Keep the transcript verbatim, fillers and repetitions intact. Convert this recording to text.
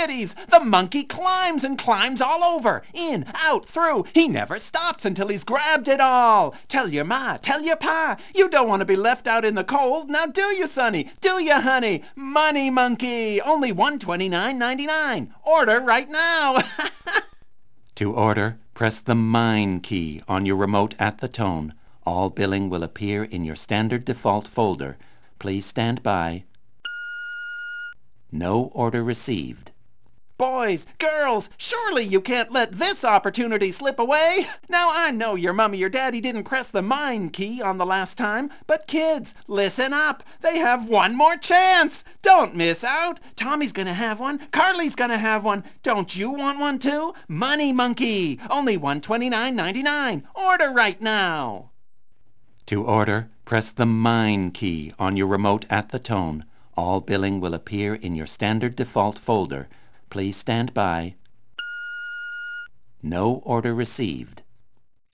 kiddies. The monkey climbs and climbs all over. In, out, through. He never stops until he's grabbed it all. Tell your ma, tell your pa. You don't want to be left out in the cold. Now do you, sonny? Do you, honey? Money monkey. Only one twenty-nine ninety-nine. Order right now. To order, press the Mine key on your remote at the tone. All billing will appear in your standard default folder. Please stand by. No order received. Boys, girls, surely you can't let this opportunity slip away. Now I know your mommy or daddy didn't press the Mine key on the last time, but kids, listen up. They have one more chance. Don't miss out. Tommy's gonna have one. Carly's gonna have one. Don't you want one too? Money monkey. Only one twenty-nine ninety-nine. Order right now. To order, press the Mine key on your remote at the tone. All billing will appear in your standard default folder. Please stand by. No order received.